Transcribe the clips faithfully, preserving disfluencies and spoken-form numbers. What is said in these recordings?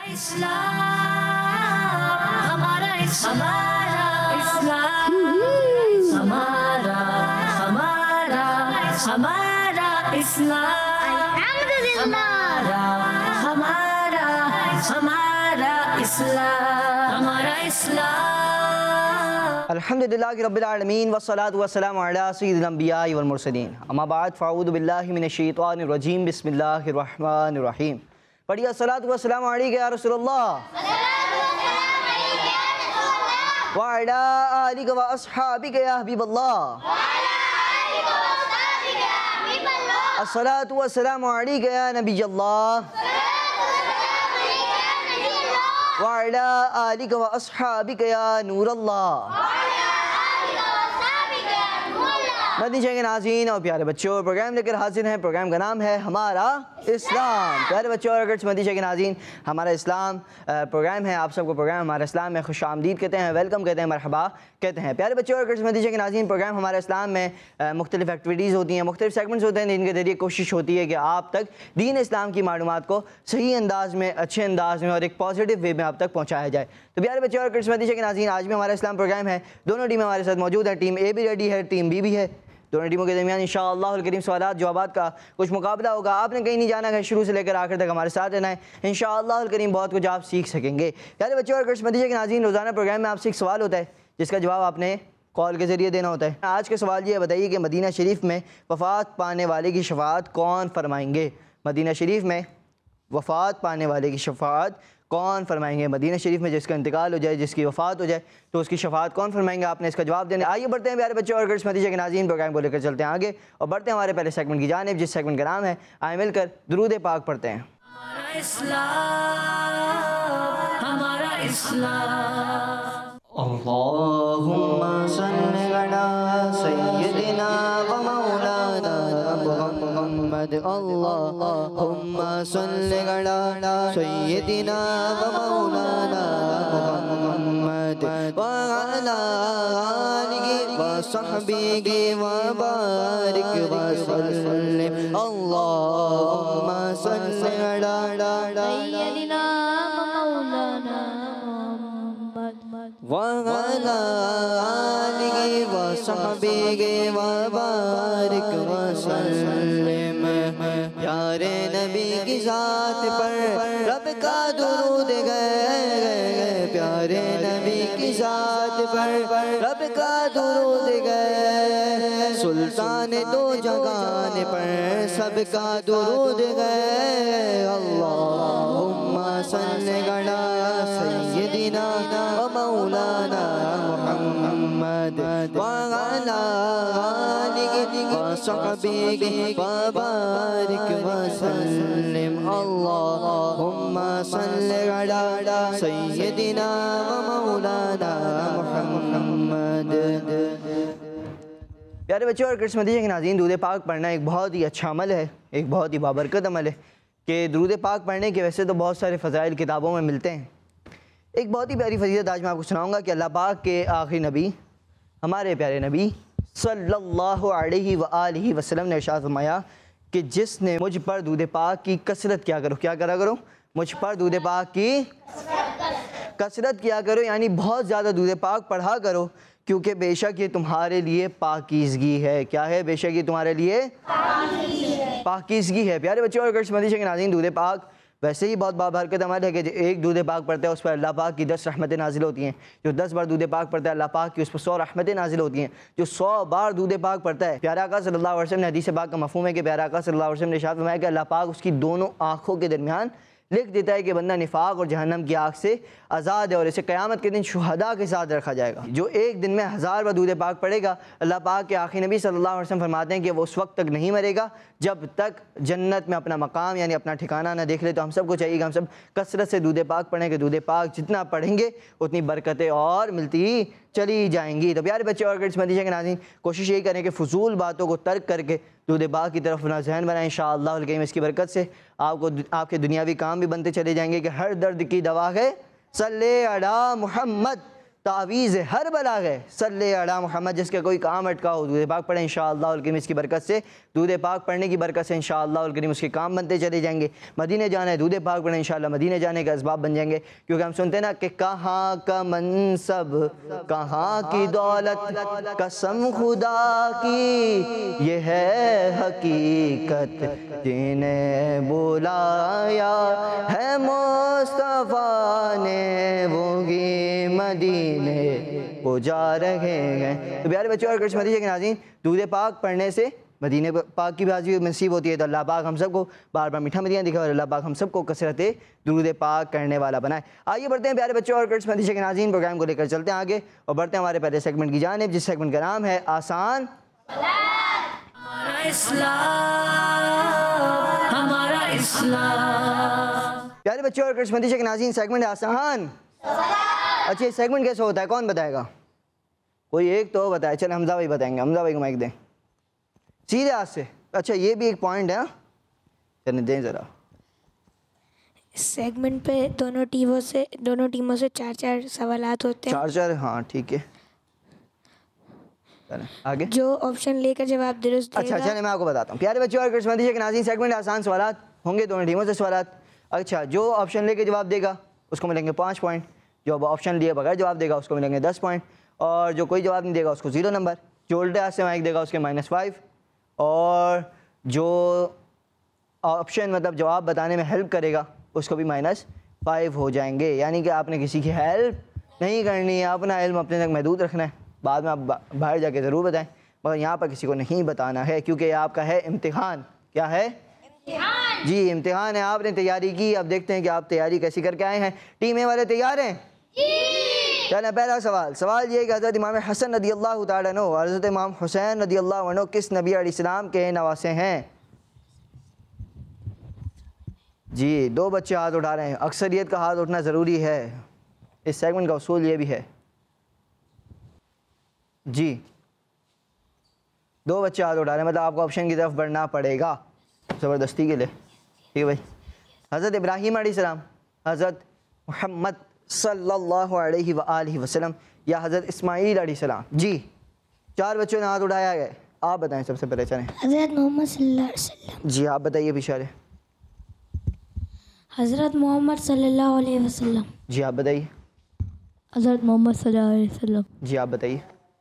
इस्लाम हमारा हमारा इस्लाम हमारा हमारा हमारा इस्लाम हमारा हमारा हमारा इस्लाम हमारा इस्लाम। अल्हम्दुलिल्लाहि रब्बिल आलमीन वस्सलातु वस्सलामु अला सय्यिदिल अंबिया वल मुरसलीन। अम्मा बाद फ़अऊज़ु बिल्लाहि मिनश शैतानिर रजीम। बिस्मिल्लाहिर रहमानिर रहीम। पढ़िए अस्सलातु वस्सलामु अलैका या रसूलल्लाह व अला आलिका व अस्हाबिका या हबीबल्लाह। अस्सलातु वस्सलामु अलैका या नबियल्लाह व अला आलिका व अस्हाबिका या नूरल्लाह। मदनी के नाज़रीन और प्यारे बच्चों, प्रोग्राम लेकर हाजिर हैं। प्रोग्राम का नाम है हमारा इस्लाम। प्यारे बच्चों और अगर मदनी के नाज़रीन, हमारा इस्लाम प्रोग्राम है। आप सबको प्रोग्राम हमारा इस्लाम में खुश आमदीद कहते हैं, वेलकम कहते हैं, मरहबा कहते हैं। प्यारे बच्चों और अगर मदनी के नाज़रीन, प्रोग्राम हमारे इस्लाम में मुख्तलिफ एक्टिविटीज़ होती हैं, मुख्तलिफ सेगमेंट्स होते हैं, जिनके ज़रिए कोशिश होती है कि आप तक दीन इस्लाम की मालूमात को सही अंदाज़ में, अच्छे अंदाज़ में और एक पॉजिटिव वे में आप तक पहुँचाया जाए। तो प्यारे बच्चों और अगर मदनी के नाज़रीन, आज भी हमारा इस्लाम प्रोग्राम है। दोनों टीमें हमारे साथ मौजूद है। टीम ए भी रेडी है, टीम बी भी है। दोनों टीमों के दरमियान इंशाअल्लाह करीम सवालात जवाबात का कुछ मुकाबला होगा। आपने कहीं नहीं जाना है, शुरू से लेकर आखिर तक हमारे साथ रहना है। इंशाअल्लाह करीम बहुत कुछ आप सीख सकेंगे। प्यारे बच्चों और मदीजे के नाज़रीन, रोज़ाना प्रोग्राम में आपसे एक सवाल होता है जिसका जवाब आपने कॉल के ज़रिए देना होता है। आज का सवाल ये बताइए कि मदीना शरीफ में वफ़ात पाने वाले की शफ़ाअत कौन फरमाएंगे? मदीना शरीफ में वफ़ात पाने वाले की शफ़ाअत कौन फरमाएंगे? मदीना शरीफ में जिसका इंतकाल हो जाए, जिसकी वफ़ात हो जाए, तो उसकी शफ़ाअत कौन फरमाएंगे? आपने इसका जवाब देना। आइए बढ़ते हैं प्यारे बच्चों और मदीजे के नाज़रीन, प्रोग्राम को लेकर चलते हैं आगे और बढ़ते हैं हमारे पहले सेगमेंट की जानिब, जिस सेगमेंट का नाम है आए मिलकर दुरूद पाक पढ़ते हैं। हमारा इस्लाम हमारा इस्लाम। अल्लाहुम्मा सल्लि अला सय्यिदिना व मौलाना मुहम्मद। अल्लाहुम्मा सल्लि अला सय्यिदिना व मौलाना मुहम्मद व अला आलिहि व सहबिहि व बारिक व सल्लिम। अल्लाहुम्मा सल्लि अला सय्यिदिना मौलाना व अला आलिहि व सहबिहि व बारिक व सल्लिम। प्यारे नबी की ज़ात पर रब का दुरूद गए, प्यारे नबी की ज़ात पर रब का दुरूद गए। सुल्तान दो जहान पर सबका दुरूद गए। अल्लाहुम्मा सल्लि अला सय्यिदिना व मौलाना मुहम्मद व अला आलिहि व सहबिहि व बारिक व सल्लिम। अल्लाहुम्मा सल्लि अला सय्यिदिना व मौलाना मुहम्मद। प्यारे बच्चों और मदीजे के नाज़रीन, दुरूद पाक पढ़ना एक बहुत ही अच्छा अमल है, एक बहुत ही बाबरकत अमल है कि दुरूद पाक पढ़ने के वैसे तो बहुत सारे फ़ज़ाइल किताबों में मिलते हैं। एक बहुत ही प्यारी फजीलत आज मैं आपको सुनाऊंगा कि अल्लाह पाक के आखिरी नबी, हमारे प्यारे नबी सल्लल्लाहु अलैहि व आलिहि वसल्लम ने इरशाद फरमाया कि जिसने मुझ पर दुरूद पाक की कसरत किया करो, क्या करा करो? मुझ पर दुरूद पाक की कसरत किया करो, यानी बहुत ज़्यादा दुरूद पाक पढ़ा करो, क्योंकि बेशक ये तुम्हारे लिए पाकीज़गी है। क्या है? बेशक ये तुम्हारे लिए पाकीज़गी है। प्यारे बच्चों और मदीजे के नाज़रीन, दुरूद पाक वैसे ही बहुत बाबरकत अमल है कि एक दुरूद पाक पढ़ता है उस पर अल्लाह पाक की दस रहमतें नाजिल होती हैं। जो दस बार दुरूद पाक पढ़ता है अल्लाह पाक की उस पर सौ रहमतें नाजिल होती हैं। जो सौ बार दुरूद पाक पढ़ता है, प्यारे आका सल्लल्लाहु अलैहि वसल्लम ने हदीस पाक का मफ़हूम है कि प्यारे आका सल्लल्लाहु अलैहि वसल्लम ने इरशाद फरमाया कि अल्लाह पाक उसकी दोनों आँखों के दरमियान लिख देता है कि बंदा निफाक और जहन्नम की आग से आज़ाद है और इसे क़यामत के दिन शुहदा के साथ रखा जाएगा। जो एक दिन में हज़ार बार दुरूद पाक पढ़ेगा, अल्लाह पाक के आखिरी नबी सल्लल्लाहु अलैहि वसल्लम फरमाते हैं कि वो उस वक्त तक नहीं मरेगा जब तक जन्नत में अपना मकाम यानी अपना ठिकाना ना देख ले। तो हम सबको चाहिए कि हम सब कसरत से दुरूद पाक पढ़ें कि दुरूद पाक जितना पढ़ेंगे उतनी बरकतें और मिलती चली जाएंगी। तो प्यारे बच्चे और मदीजे के नाज़रीन, कोशिश यही करें कि फ़ुज़ूल बातों को तर्क करके दुरूद पाक की तरफ अपना ज़हन बनाएं। इंशाअल्लाह करीम इसकी बरकत से आपको आपके दुनियावी काम भी बनते चले जाएंगे कि हर दर्द की दवा है सल्ले अला मुहम्मद। तावीज़ हर बला है सल्ले अला मोहम्मद, जिसका कोई काम अटका हो दूध पाक पढ़े इंशाअल्लाह उल करीम, इसकी बरकत से दूध पाक पढ़ने की बरकत से इंशाअल्लाह उल करीम उसके काम बनते चले जाएंगे। मदीने जाना है, दूध पाक पढ़े इंशाअल्लाह मदीने जाने का असबाब बन जाएंगे, क्योंकि हम सुनते हैं ना कि कहाँ का मनसब कहाँ की दौलत, कसम खुदा की ये है हकीकत, जिन्हें बुलाया है मुस्तफ़ा ने वोगी मदीने वो जा रहे हैं। तो प्यारे बच्चों और कृष्ण मदीने के नाज़रीन, दूध पाक पढ़ने से मदीने पाक की बाजी नसीब होती है। तो अल्लाह पाक हम सबको बार बार मीठा मदीना दिखा और अल्लाह पाक हम सबको कसरत दूध पाक करने वाला बनाए। आइए बढ़ते हैं प्यारे बच्चों और कृष्ण मदीने के नाज़रीन, प्रोग्राम को लेकर चलते हैं आगे और बढ़ते हैं हमारे पहले सेगमेंट की जानिब, जिस सेगमेंट का नाम है आसान हमारा इस्लाम, हमारा इस्लाम। प्यारे बच्चों और कृष्ण मदीने के नाज़रीन, सेगमेंट है आसान। अच्छा, ये सेगमेंट कैसे होता है, कौन बताएगा? कोई एक तो बताए। चले हमजा भाई बताएंगे, हमजा भाई को माइक दें सीधे हाथ से। अच्छा, ये भी एक पॉइंट है, चलने दें ज़रा। इस सेगमेंट पे दोनों टीमों से दोनों टीमों से चार चार सवालात होते हैं। चार चार, हाँ ठीक है। चलें आगे। जो ऑप्शन लेकर जवाब दुरुस्त अच्छा देगा। चले मैं आपको बताता हूँ। प्यारे बच्चों और कृष्ण मदीने के नाज़रीन, सेगमेंट आसान सवालात होंगे, दोनों टीमों से सवालात। अच्छा, जो ऑप्शन लेके जवाब देगा उसको मिलेंगे पाँच पॉइंट, जो ऑप्शन लिए बगैर जवाब देगा उसको मिलेंगे दस पॉइंट, और जो कोई जवाब नहीं देगा उसको ज़ीरो नंबर, जो उल्टे हाथ से माइक देगा उसके माइनस फाइव, और जो ऑप्शन मतलब जवाब बताने में हेल्प करेगा उसको भी माइनस फाइव हो जाएंगे। यानी कि आपने किसी की हेल्प नहीं करनी है, अपना इल्म अपने तक महदूद रखना है। बाद में आप बाहर जाके ज़रूर बताएं, मगर यहाँ पर किसी को नहीं बताना है, क्योंकि आपका है इम्तिहान। क्या है? इम्तिहान। जी इम्तिहान है, आपने तैयारी की। अब देखते हैं कि आप तैयारी कैसी करके आए हैं। टीम ए वाले तैयार हैं? चलें, पहला सवाल सवाल ये कि हज़रत इमाम हसन रदी अल्लाह तआला अन्हु और हज़रत इमाम हुसैन रदी अल्लाह अन्हु किस नबी अलैहिस्सलाम के नवासे हैं? जी, दो बच्चे हाथ उठा रहे हैं। अक्सरियत का हाथ उठना ज़रूरी है, इस सेगमेंट का उसूल ये भी है। जी, दो बच्चे हाथ उठा रहे हैं, मतलब आपको ऑप्शन की तरफ बढ़ना पड़ेगा ज़बरदस्ती के लिए। ठीक है भाई। हज़रत इब्राहीम अलैहिस्सलाम, हज़रत मोहम्मद सल्लल्लाहु अलैहि वआलिहि वसल्लम, या हज़रत इस्माईल अलैहिस्सलाम। जी, चार बच्चों ने हाथ उठाया है, आप बताएं सबसे पहले। चलें, हज़रत मोहम्मद सल्लल्लाहु अलैहि वसल्लम। जी आप बताइए पिछाड़े। हज़रत मोहम्मद सल्लल्लाहु अलैहि वसल्लम। जी आप बताइए। हज़रत मोहम्मद सल्लल्लाहु अलैहि वसल्लम। जी आप बताइए।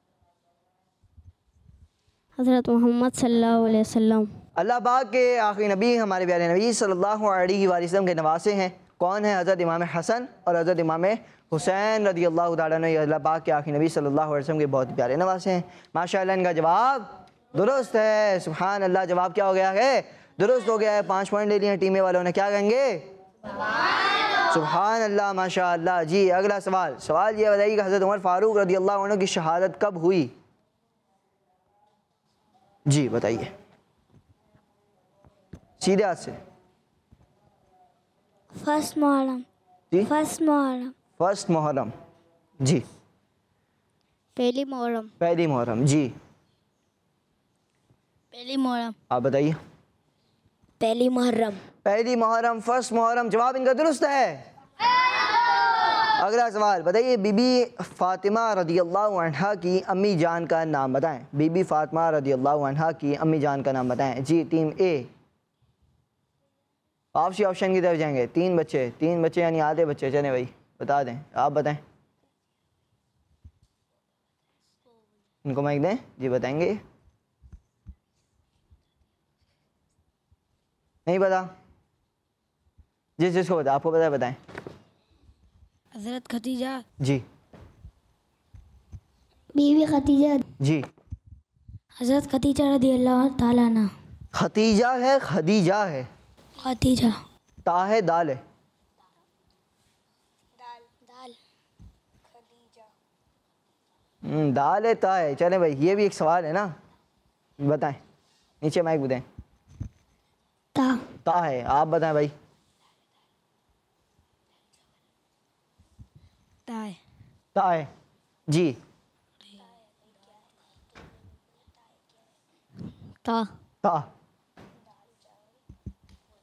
हज़रत मोहम्मद सल्लल्लाहु अलैहि वसल्लम। अल्लाह पाक के आखिरी नबी हमारे प्यारे नबी सल्लल्लाहु अलैहि वसल्लम के नवासे हैं। कौन है? हज़रत इमाम हसन और हज़रत इमाम हुसैन रदी अल्लाह तआला अन्हु। अल्लाह पाक के आखिरी नबी सल्लल्लाहु अलैहि वसल्लम के बहुत प्यारे नवासे हैं। माशाअल्लाह, इनका जवाब दुरुस्त है। सुभान अल्लाह, जवाब क्या हो गया है? दुरुस्त हो गया है। पाँच पॉइंट ले लिए हैं टीमें वालों ने। क्या कहेंगे? सुभान अल्लाह, माशाअल्लाह। जी अगला सवाल सवाल ये बताइए कि हज़रत उमर फ़ारूक रदी अल्लाह अन्हु की शहादत कब हुई? जी बताइए सीधे हाथ से। फर्स्ट मुहर्रम। जी फर्स्ट मुहर्रम। फर्स्ट मुहर्रम। जी पहली मुहर्रम। पहली मुहर्रम। जी पहली मुहर्रम। आप बताइए। पहली मुहर्रम। पहली मुहर्रम, फर्स्ट मुहर्रम, जवाब इनका दुरुस्त है। अगला सवाल बताइए, बीबी फ़ातिमा रदी अल्लाह अन्हा की अम्मी जान का नाम बताएं। बीबी फ़ातिमा रदी अल्लाह अन्हा की अम्मी जान का नाम बताएं। जी टीम ए, आप सी ऑप्शन की तरफ जाएंगे। तीन बच्चे, तीन बच्चे यानी आधे बच्चे। चले भाई बता दें, आप बताएं। इनको माइक दें। जी बताएंगे। नहीं पता? जिस जिसको पता, आपको पता है बताएं। हज़रत खदीजा। जी बीवी खदीजा। जी हज़रत खदीजा रदी अल्लाह ताला अन्हा। खतीजा है, खदीजा है? खदीजा। ता है, दाल है? दाल दाल खदीजा। हम्म, दाल है, ता है। चले भाई, ये भी एक सवाल है ना, बताएं। नीचे माइक बताएं। ता। ता है, आप बताएं भाई। ता है। ता है। जी ता। ता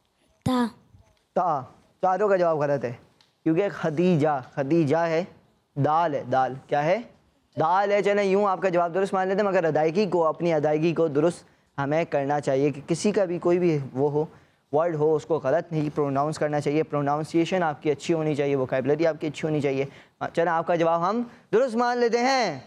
ता। ता। चारों का जवाब गलत है, क्योंकि खदीजा खदीजा है दाल है, दाल क्या है? दाल है। चलें यूँ आपका जवाब दुरुस्त मान लेते हैं, मगर अदायगी को, अपनी अदायगी को दुरुस्त हमें करना चाहिए कि किसी का भी कोई भी वो हो वर्ड हो उसको गलत नहीं प्रोनाउंस करना चाहिए। प्रोनाउंसिएशन आपकी अच्छी होनी चाहिए, वोकैबुलरी आपकी अच्छी होनी चाहिए। चलें आपका जवाब हम दुरुस्त मान लेते हैं।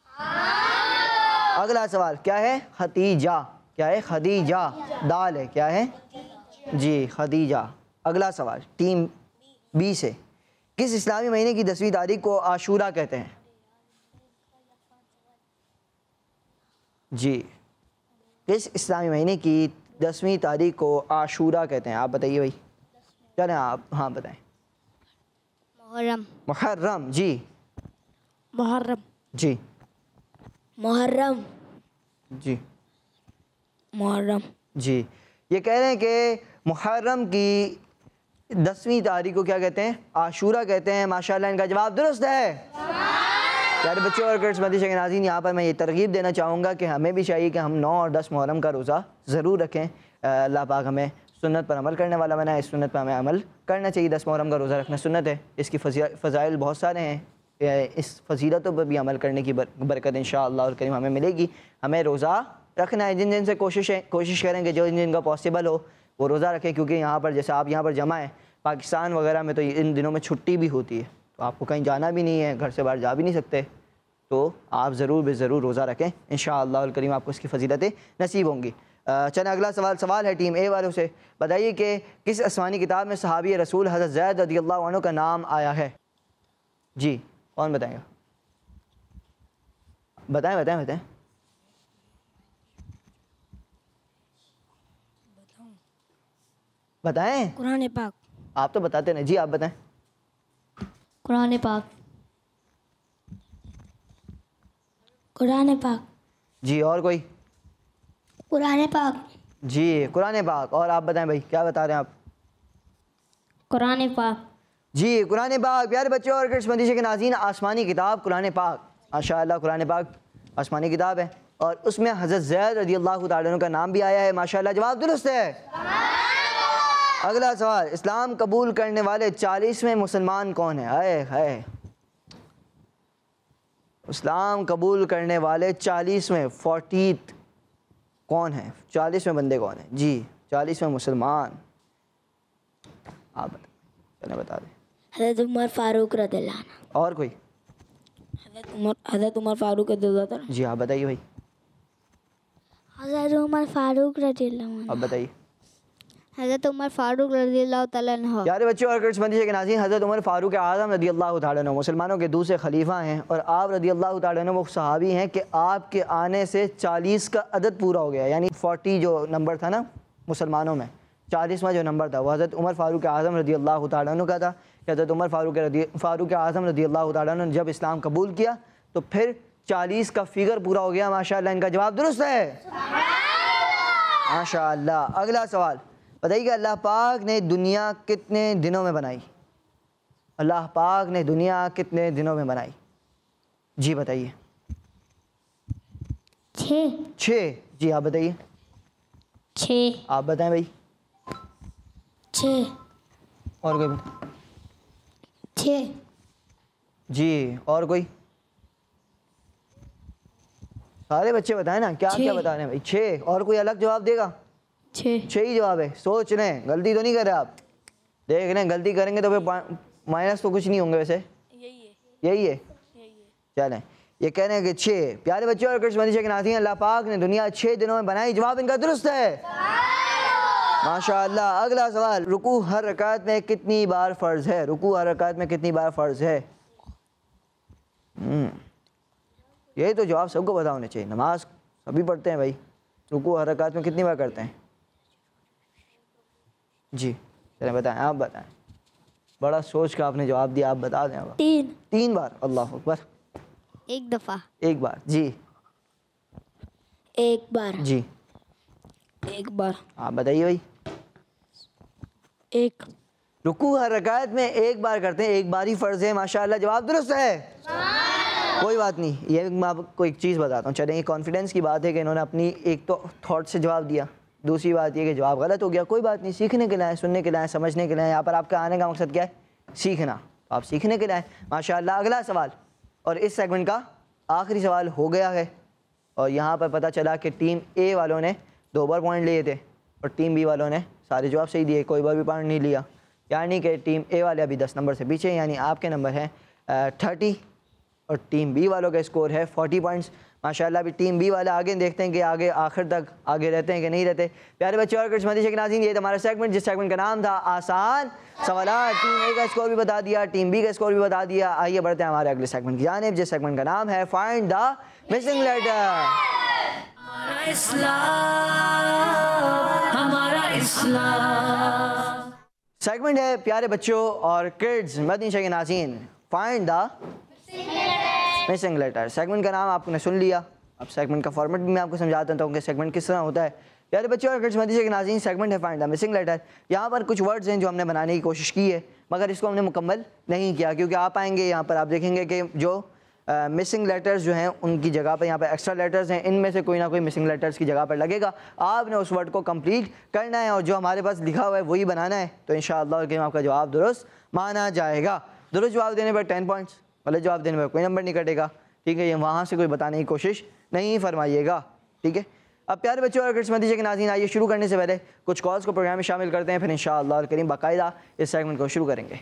अगला सवाल क्या है? खदीजा। क्या है? खदीजा। दाल है, क्या है जी? खदीजा। अगला सवाल टीम बी से, किस इस्लामी महीने की दसवीं तारीख को आशूरा कहते हैं? जी, किस इस्लामी महीने की दसवीं तारीख को आशूरा कहते हैं? आप बताइए भाई। चलें आप हाँ बताएं। मुहर्रम। मुहर्रम। जी मुहर्रम। जी मुहर्रम। जी मुहर्रम। जी ये कह रहे हैं कि मुहर्रम की दसवीं तारीख को क्या कहते हैं? आशूरा कहते हैं। माशाल्लाह इनका जवाब दुरुस्त है। प्यारे बच्चों और किस्मती के नाज़रीन, यहाँ पर मैं ये तरगीब देना चाहूँगा कि हमें भी चाहिए कि हम नौ और दस मुहर्रम का रोज़ा ज़रूर रखें। अल्लाह पाक हमें सुन्नत पर अमल करने वाला बनाए। इस सुन्नत पर हमें अमल करना चाहिए। दस मुहर्रम का रोज़ा रखना सुन्नत है। इसकी फ़ज़ाइल बहुत सारे हैं। इस फजीलतों पर भी अमल करने की बरकत इंशाअल्लाह और करीम हमें मिलेगी। हमें रोज़ा रखना है। जिन जिन से कोशिश कोशिश करेंगे, जो जिन जिनका पॉसिबल हो वो रोज़ा रखें, क्योंकि यहाँ पर जैसे आप यहाँ पर जमा है, पाकिस्तान वगैरह में तो इन दिनों में छुट्टी भी होती है, तो आपको कहीं जाना भी नहीं है, घर से बाहर जा भी नहीं सकते, तो आप ज़रूर बे ज़रूर रोज़ा रखें। इंशाअल्लाह और करीम आपको इसकी फजीलतें नसीब होंगी। चलें अगला सवाल सवाल है टीम ए वालों से। बताइए कि किस आसमानी किताब में सहाबी रसूल हज़रत ज़ैद रज़ियल्लाहु अन्हु का नाम आया है? जी कौन बताएगा? बताएं बताएं बताएं। बताएं। कुरान पाक। आप तो बताते नहीं। जी आप बताएं। कुरान पाक। कुरान पाक। जी और कोई? कुरान पाक। जी कुरान पाक। और आप बताएं भाई, क्या बता रहे हैं आप? कुरान पाक। जी कुरान पाक। प्यारे बच्चों और किस्मती के नाज़रीन, आसमानी किताब कुरान पाक, माशाअल्लाह कुरान पाक आसमानी किताब है और उसमें हज़रत ज़ैद रज़ियल्लाहु तआला अन्हु का नाम भी आया है। माशाअल्लाह जवाब दुरुस्त है। अगला सवाल, इस्लाम कबूल करने वाले चालीसवें मुसलमान कौन है? आए हाय, इस्लाम कबूल करने वाले चालीसवें फोर्टीथ कौन है? चालीसवें बंदे कौन है? जी चालीसवें मुसलमान आप बता, चले बता दें। हज़रत उमर फारूक रज़ियल्लाहु अन्हु। और कोई? हज़रत उमर हज़रत उमर फारूक रज़ियल्लाहु अन्हु। जी आप बताइए भाई। हज़रत उमर फारूक रज़ियल्लाहु अन्हु। आप बताइए। हज़रत उमर फारूक रज़ियल्लाहु तआला अन्हु। प्यारे बच्चों और किस्मती के नाज़रीन, हज़रत उमर फारूक आज़म रज़ियल्लाहु तआला अन्हु मुसलमानों के दूसरे खलीफा हैं और आप रज़ियल्लाहु तआला अन्हु वो सहाबी हैं कि आपके आने से चालीस का अदद पूरा हो गया, यानी फोर्टी जो नंबर था ना मुसलमानों में, चालीसवां जो नंबर था वो हज़रत उमर फारूक आज़म रज़ियल्लाहु तआला अन्हु का था। हज़रत उमर फारूक फारूक आज़म रज़ियल्लाहु तआला अन्हु ने जब इस्लाम कबूल किया तो फिर चालीस का फिगर पूरा हो गया। माशाअल्लाह इनका जवाब दुरुस्त है। माशाअल्लाह। अगला सवाल बताइए, अल्लाह पाक ने दुनिया कितने दिनों में बनाई? अल्लाह पाक ने दुनिया कितने दिनों में बनाई? जी बताइए। छः। छः। जी आप बताइए। छः। आप बताएं भाई। छः। और कोई बताए? छः। जी और कोई? सारे बच्चे बताएं ना, क्या क्या बता रहे हैं भाई? छः। और कोई अलग जवाब देगा? छः। छः ही जवाब है। सोच रहे हैं, गलती तो नहीं कर रहे आप? देख रहे हैं, गलती करेंगे तो फिर माइनस तो कुछ नहीं होंगे। वैसे यही है, यही है, चलें। ये कह रहे हैं कि छः। प्यारे बच्चों और किस्मती के नाज़रीन, अल्लाह पाक ने दुनिया छः दिनों में बनाई। जवाब इनका दुरुस्त है। माशाअल्लाह। अगला सवाल, रुकू हर रकात में कितनी बार फ़र्ज़ है? रुकू हर रकात में कितनी बार फ़र्ज़ है? यही तो जवाब सबको पता होने चाहिए। नमाज सभी पढ़ते हैं भाई, रुकू हर रकात में कितनी बार करते हैं? जी चलें बताएं, आप बताएं। बड़ा सोच का आपने जवाब दिया, आप बता दें। अब तीन। तीन बार। अल्लाह अकबर। एक दफ़ा। एक बार। जी एक बार। जी एक बार। आप बताइए भाई। एक। रुकू हर रकात में एक बार करते हैं, एक बार ही फ़र्ज़ है। माशाअल्लाह जवाब दुरुस्त है। कोई बात नहीं, ये मैं आपको एक चीज़ बताता हूँ। चलें, ये कॉन्फिडेंस की बात है कि इन्होंने अपनी एक तो थॉट से जवाब दिया, दूसरी बात ये कि जवाब गलत हो गया। कोई बात नहीं, सीखने के लिए आए, सुनने के लिए आए, समझने के लिए आए। यहाँ पर आपका आने का मकसद क्या है? सीखना। आप सीखने के लिए आए माशाअल्लाह। अगला सवाल और इस सेगमेंट का आखिरी सवाल हो गया है और यहाँ पर पता चला कि टीम ए वालों ने दो बार पॉइंट लिए थे और टीम बी वालों ने सारे जवाब सही दिए, कोई बार भी पॉइंट नहीं लिया, यानी कि टीम ए वाले अभी दस नंबर से पीछे, यानी आपके नंबर हैं थर्टी और टीम बी वालों का स्कोर है फोर्टी पॉइंट्स माशाल्लाह। अभी टीम बी वाले आगे देखते हैं कि आगे आखिर तक आगे रहते हैं कि नहीं रहते। प्यारे बच्चों और किस्मती शेख नाज़रीन, ये हमारा सेगमेंट जिस सेगमेंट का नाम था आसान सवाल। टीम ए का स्कोर भी बता दिया, टीम बी का स्कोर भी बता दिया। आइए बढ़ते हैं हमारे अगले सेगमेंट की जानिब जिस सेगमेंट का नाम है फाइंड द मिसिंग लेटर। हमारा इस्लाम, हमारा इस्लाम। सेगमेंट है प्यारे बच्चों और किड्स मदनी शेख नाज़रीन, find the missing letter. Segment का नाम आपने सुन लिया, अब सेगमेंट का फॉर्मेट भी मैं आपको समझाता हूँ कि सेगमेंट किस तरह होता है। प्यारे बच्चों और किड्स मदनी शेख नाज़रीन, सेगमेंट है फाइंड द मिसिंग लेटर। यहाँ पर कुछ वर्ड्स हैं जो हमने बनाने की कोशिश की है मगर इसको हमने मुकम्मल नहीं किया, क्योंकि आप आएंगे यहाँ पर आप देखेंगे कि जो मिसिंग uh, लेटर्स जो हैं उनकी जगह पर यहाँ पर एक्स्ट्रा लेटर्स हैं, इनमें से कोई ना कोई मिसिंग लेटर्स की जगह पर लगेगा। आपने उस वर्ड को कंप्लीट करना है और जो हमारे पास लिखा हुआ है वही बनाना है, तो इंशाअल्लाह आपका जवाब दुरुस्त माना जाएगा। दुरुस्त जवाब देने पर टेन पॉइंट्स, गलत जवाब देने पर कोई नंबर नहीं कटेगा, ठीक है। ये वहाँ से कोई बताने की कोशिश नहीं फरमाइएगा, ठीक है। अब प्यारे बच्चों और किस्मती शेख नाज़रीन, आइए शुरू करने से पहले कुछ कॉल्स को प्रोग्राम में शामिल करते हैं, फिर इंशाअल्लाह करीम बाकायदा इस सेगमेंट को शुरू करेंगे।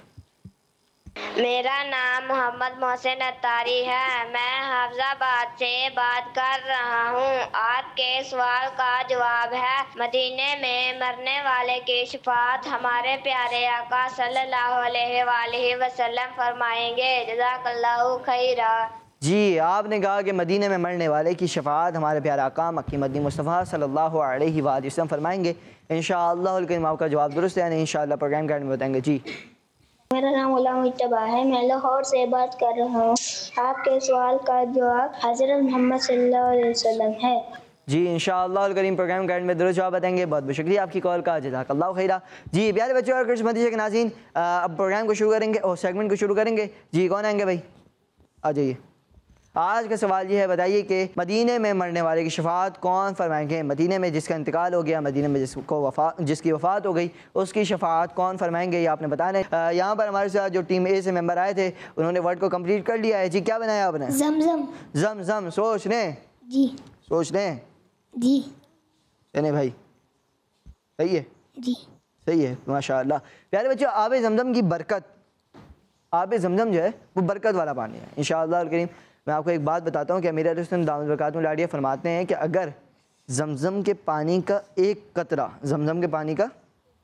मेरा नाम मोहम्मद मोहसिन अत्तारी है, मैं हाफिजाबाद से बात कर रहा हूँ। आपके सवाल का जवाब है मदीने में मरने वाले की शफाअत हमारे प्यारे आका सल्लल्लाहु अलैहि वसल्लम फरमाएंगे। जज़ाकल्लाहु खैरा। जी, आपने कहा कि मदीने में मरने वाले की शफाअत हमारे प्यारे आका मक्की मदनी मुस्तफ़ा सल्लल्लाहु अलैहि वसल्लम फरमाएंगे। इंशाअल्लाह करीम आपका जवाब दुरुस्त है, यानी इंशाअल्लाह प्रोग्राम के एंड में बताएंगे। जी, मेरा नाम गुलाम इत्तबा है, मैं लाहौर से बात कर रहा हूँ। आपके सवाल का जवाब हज़रत मोहम्मद सल्लल्लाहु अलैहि वसल्लम है। जी, इंशाअल्लाह करीम प्रोग्राम के एंड में दुरुस्त जवाब बताएंगे। बहुत बहुत शुक्रिया आपकी कॉल का, जज़ाकल्लाहु खैरा। जी प्यारे बच्चों और किस्मती शेख नाज़रीन, अब प्रोग्राम को शुरू करेंगे और सेगमेंट को शुरू करेंगे। जी, कौन आएंगे भाई, आ जाइए। आज का सवाल ये है, बताइए कि मदीने में मरने वाले की शफाअत कौन फरमाएंगे। मदीने में जिसका इंतकाल हो गया, मदीने में जिसको वफा जिसकी वफ़ात हो गई, उसकी शफाअत कौन फरमाएंगे, ये आपने बताना है। यहाँ पर हमारे साथ जो टीम ए से मेंबर आए थे उन्होंने वर्ड को कंप्लीट कर लिया है। जी, क्या बनाया आपने? जमजम। जमजम। सोच लें जी सोच लें जी चले भाई, सही है जी सही है माशाअल्लाह। प्यारे बच्चों, आब जमजम की बरकत, आब जमजम जो है वो बरकत वाला पानी है इंशाअल्लाह करीम। मैं आपको एक बात बताता हूँ कि अमीर अहले दामद बरकातुहू लाड़िया फरमाते हैं कि अगर जमजम के पानी का एक कतरा, जमजम के पानी का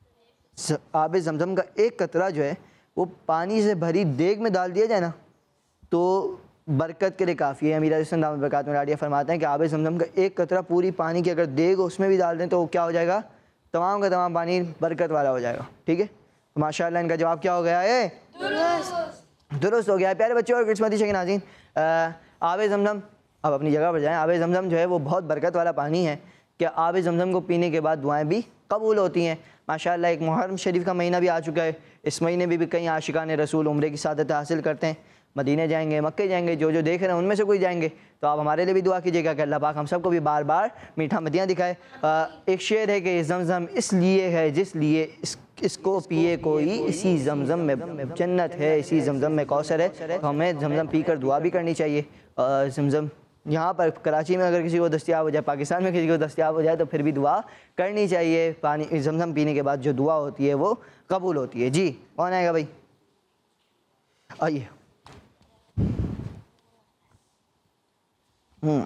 आब जमजम का एक कतरा जो है वो पानी से भरी देग में डाल दिया जाए ना तो बरकत के लिए काफ़ी है। अमीर अहले दामद बरकातुहू लाड़िया फरमाते हैं कि आब जमजम का एक कतरा पूरी पानी की अगर देग उसमें भी डाल दें तो क्या हो जाएगा, तमाम का तमाम पानी बरकत वाला हो जाएगा, ठीक है। तो माशाअल्लाह इनका जवाब क्या हो गया है, दुरुस्त हो गया है। प्यारे बच्चों और किस्मती शेख नाज़रीन, आब जमजम अब अपनी जगह पर जाएं। आब जमजम जो है वो बहुत बरकत वाला पानी है कि आब जमजम को पीने के बाद दुआएं भी कबूल होती हैं माशाअल्लाह। एक मुहर्रम शरीफ का महीना भी आ चुका है, इस महीने में भी कई आशिकान रसूल उम्रे की सादत हासिल करते हैं, मदीने जाएंगे, मक्के जाएंगे, जो जो देख रहे हैं उनमें से कोई जाएंगे। तो आप हमारे लिए भी दुआ कीजिएगा कि अल्लाह पाक हम सबको भी बार बार मीठा मदियाँ दिखाए। एक शेर है कि जमजम इसलिए है जिस लिए इस इसको पिए कोई, इसी जमजम में जन्नत है, इसी जमजम में कौसर है। तो हमें जमजम पी कर दुआ भी करनी चाहिए। जमजम यहाँ पर कराची में अगर किसी को दस्तियाब हो जाए, पाकिस्तान में किसी को दस्तियाब हो जाए तो फिर भी दुआ करनी चाहिए। पानी जमजम पीने के बाद जो दुआ होती है वो कबूल होती है। जी, कौन आएगा भाई, आइए। हम्म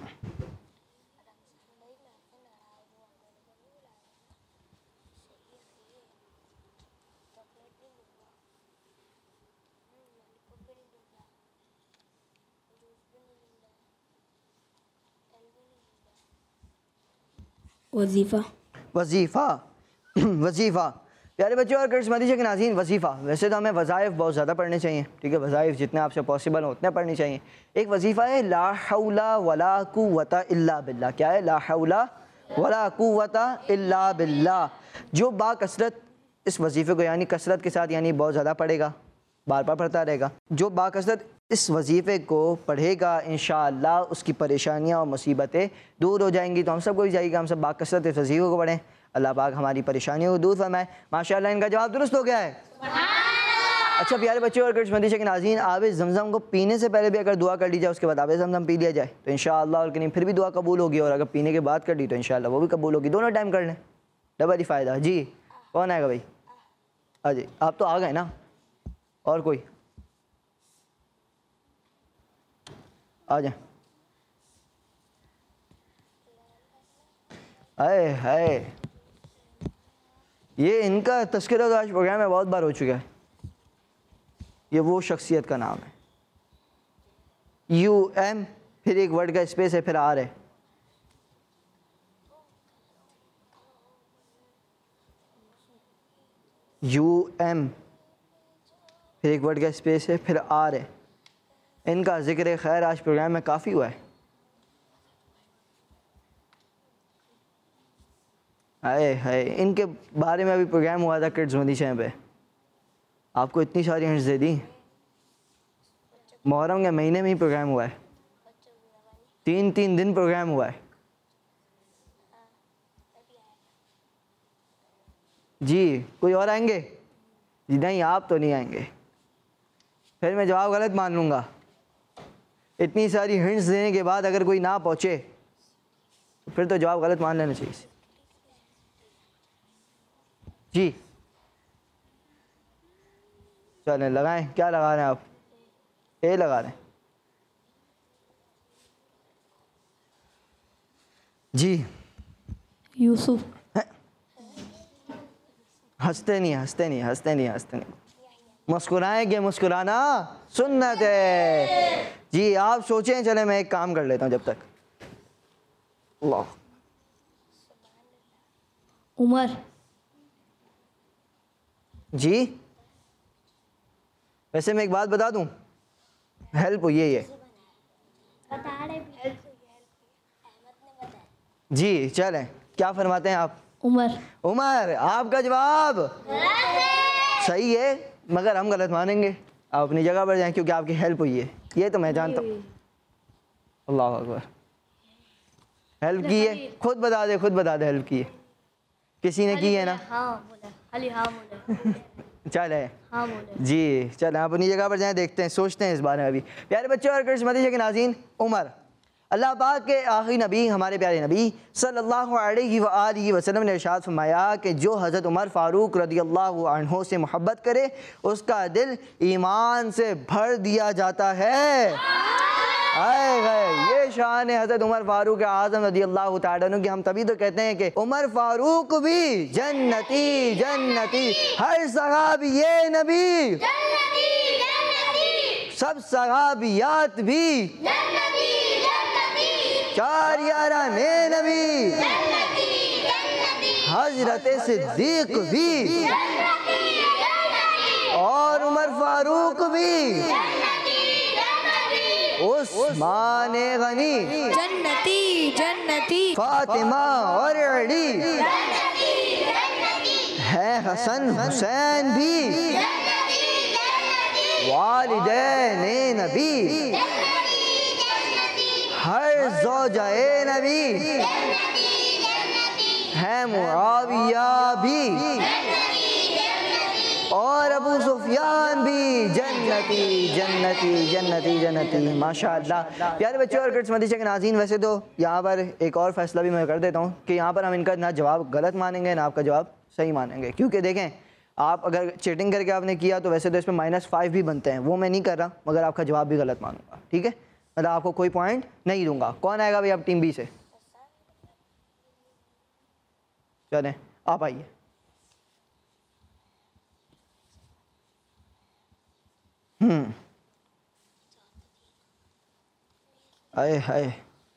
वजीफ़ा। वजीफ़ा वजीफ़ा प्यारे बच्चों और किस्मती शेख नाज़रीन, वजीफ़ा वैसे तो हमें वज़ाइफ बहुत ज़्यादा पढ़ने चाहिए, ठीक है। वज़ाइफ जितने आपसे पॉसिबल हो उतने पढ़नी चाहिए। एक वजीफ़ा है ला हौला वला कुव्वता इल्ला बिल्लाह। क्या है? ला हौला वला कुव्वता इल्ला बिल्लाह। जो बाकसरत इस वजीफ़े को यानी कसरत के साथ यानी बहुत ज़्यादा पढ़ेगा, बार बार पढ़ता रहेगा, जो बाकसरत इस वजीफ़े को पढ़ेगा इंशाअल्लाह उसकी परेशानियाँ और मुसीबतें दूर हो जाएंगी। तो हम सबको भी चाहिए हम सब बाकसरत इस वजीफ़े को पढ़ें, अल्लाह पाक हमारी परेशानियों को दूर फरमाए। माशाअल्लाह इनका जवाब दुरुस्त हो गया है। अच्छा प्यारे बच्चे और करिश्मती के नाज़रीन, आबे ज़मज़म को पीने से पहले भी अगर दुआ कर ली जाए, उसके बाद आबे ज़मज़म पी लिया जाए तो इंशाअल्लाह और कहीं फिर भी दुआ कबूल होगी, और अगर पीने के बाद कर ली तो इंशाअल्लाह वो भी कबूल होगी। दोनों टाइम कर लें, डबल ही फ़ायदा। जी कौन आएगा भाई? अजी आप तो आ गए ना, और कोई आ जाए। हाय हाय, ये इनका तस्करा का आज प्रोग्राम में बहुत बार हो चुका है। ये वो शख्सियत का नाम है, यू एम फिर एक वर्ड का स्पेस है, फिर आर है। यू एम फिर एक वर्ड का स्पेस है, फिर आर है। इनका जिक्र खैर आज प्रोग्राम में काफ़ी हुआ है। हाय हाय, इनके बारे में अभी प्रोग्राम हुआ था किड्स मदीशा पे, आपको इतनी सारी हिंट्स दे दी। मुहर्रम के महीने में ही प्रोग्राम हुआ है, तीन तीन दिन प्रोग्राम हुआ है। जी कोई और आएंगे? जी नहीं, आप तो नहीं आएंगे, फिर मैं जवाब गलत मान लूँगा। इतनी सारी हिंट्स देने के बाद अगर कोई ना पहुँचे तो फिर तो जवाब गलत मान लेना चाहिए। जी चलें लगाएं, क्या लगा रहे हैं आप? ए लगा रहे हैं जी। यूसुफ। हंसते नहीं हंसते नहीं हंसते नहीं हंसते नहीं मुस्कुराएंगे, मुस्कुराना सुन्नत है। जी आप सोचें, चले मैं एक काम कर लेता हूँ जब तक। अल्लाह। उमर। जी वैसे मैं एक बात बता दूं, हेल्प हुई है ये। जी चलें, क्या फरमाते हैं आप? उमर। उमर, आपका जवाब सही है, मगर हम गलत मानेंगे। आप अपनी जगह पर जाएं क्योंकि आपकी हेल्प हुई है, ये तो मैं जानता हूँ। अल्लाह अकबर, हेल्प की है, खुद बता दे, खुद बता दे हेल्प की है, किसी ने की है ना? हाँ बोला, अली हाँ बोला। चले हाँ बोला। जी चलें, आप अपनी जगह पर जाएं, देखते हैं, सोचते हैं इस बारे में। अभी प्यारे बच्चों और करिश्मती के नाज़रीन, उमर अल्लाह पाक के आखिरी नबी, हमारे प्यारे नबी सल्लल्लाहु अलैहि व आलिहि वसल्लम ने इरशाद फरमाया कि जो हज़रत उमर फ़ारूक रदियल्लाहु अन्हु से मोहब्बत करे उसका दिल ईमान से भर दिया जाता है। आए गए, ये शान है हज़रत उमर फ़ारूक आज़म रदियल्लाहु तआला अन्हु की। हम तभी तो कहते हैं कि उमर फ़ारूक भी जन्नती जन्नती, हर सहाबी ये नबी, सब सहाबियात भी, चार याराने नबी, हजरत सिद्दीक भी, और उमर फारूक भी, उस्मान गनी जन्नती जन्नती, फातिमा और अली है, हसन हुसैन भी, वालिदैन नबी, हर ज़ौजाए नबी है, मुआविया भी, और अबू सुफियान भी जन्नती जन्नती जन्नती जन्नती। माशाअल्लाह। प्यारे बच्चों और किड्स के नाज़रीन, वैसे तो यहाँ पर एक और फैसला भी मैं कर देता हूँ कि यहाँ पर हम इनका ना जवाब गलत मानेंगे ना आपका जवाब सही मानेंगे, क्योंकि देखें आप अगर चीटिंग करके आपने किया तो वैसे तो इसमें माइनस फाइव भी बनते हैं, वो मैं नहीं कर रहा, मगर आपका जवाब भी गलत मानूंगा, ठीक है? मतलब आपको कोई पॉइंट नहीं दूंगा। कौन आएगा भाई अब टीम बी से? चलें आप आइए। हम्म आए हाय,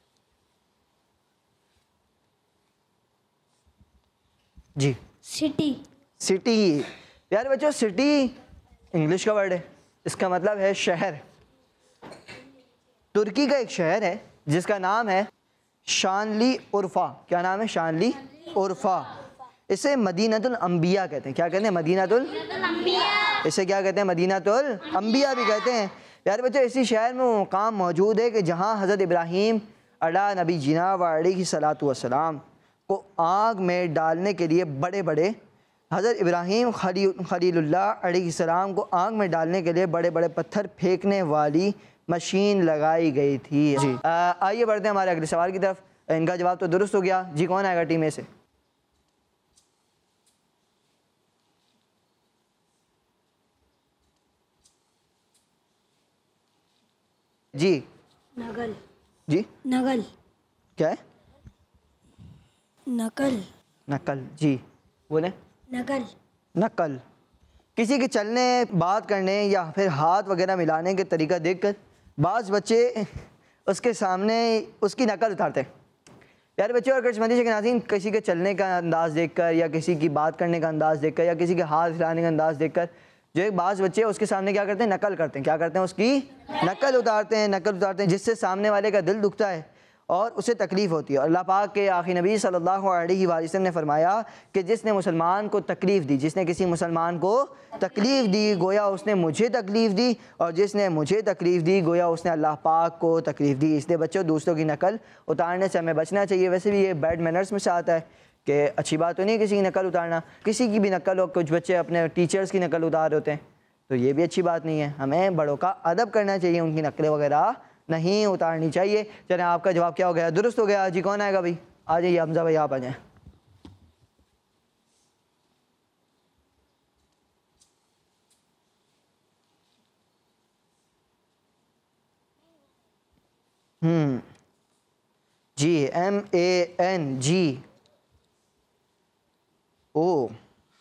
जी सिटी। सिटी। प्यारे बच्चों, सिटी इंग्लिश का वर्ड है, इसका मतलब है शहर। तुर्की का एक शहर है जिसका नाम है शानली उर्फा। क्या नाम है? शानली उर्फा। इसे मदीनतुल अंबिया कहते हैं। क्या कहते हैं? मदीनतुल अंबिया। इसे क्या कहते हैं? मदीनतुल अंबिया भी कहते हैं। प्यारे बच्चों, इसी शहर में वो मकाम मौजूद है कि जहाँ हज़रत इब्राहीम अला नबी जिना व अलैहि सलातु वस्सलाम को आग में डालने के लिए बड़े बड़े हज़रत इब्राहीम खली खलीलुल्लाह अलैहिस्सलाम को आग में डालने के लिए बड़े बड़े पत्थर फेंकने वाली मशीन लगाई गई थी। जी आइए बढ़ते हैं हमारे अगले सवाल की तरफ। इनका जवाब तो दुरुस्त हो गया। जी कौन आएगा टीम में से? जी नकल। जी नकल। क्या है? नकल। नकल। जी बोले। नकल। नकल किसी के चलने, बात करने या फिर हाथ वगैरह मिलाने के तरीका देखकर बाज़ बच्चे उसके सामने उसकी नकल उतारते हैं। यार बच्चों, अगर समझिए कि नाज़रीन किसी के चलने का अंदाज़ देखकर या किसी की बात करने का अंदाज़ देखकर या किसी के हाथ हिलाने का अंदाज़ देखकर जो एक बाज़ बच्चे उसके सामने क्या करते हैं? नकल करते हैं। क्या करते हैं? उसकी नकल उतारते हैं। नकल उतारते हैं जिससे सामने वाले का दिल दुखता है और उसे तकलीफ़ होती है। अल्लाह पाक के आखिरी नबी सल्लल्लाहु अलैहि वसल्लम ने फरमाया कि जिसने मुसलमान को तकलीफ़ दी, जिसने किसी मुसलमान को तकलीफ़ दी गोया उसने मुझे तकलीफ़ दी, और जिसने मुझे तकलीफ़ दी गोया उसने अल्लाह पाक को तकलीफ़ दी। इसलिए बच्चों, दूसरों की नकल उतारने से हमें बचना चाहिए। वैसे भी ये बैड मैनर्स में से आता है कि अच्छी बात तो नहीं है किसी की नकल उतारना। किसी की भी नकल हो, कुछ बच्चे अपने टीचर्स की नकल उतार होते हैं, तो ये भी अच्छी बात नहीं है। हमें बड़ों का अदब करना चाहिए, उनकी नकलें वगैरह नहीं उतारनी चाहिए। चलें, आपका जवाब क्या हो गया? दुरुस्त हो गया। जी कौन आएगा भाई? आ जाइए हमजा भाई, आप आ जाएं। हम्म G M A N G ओ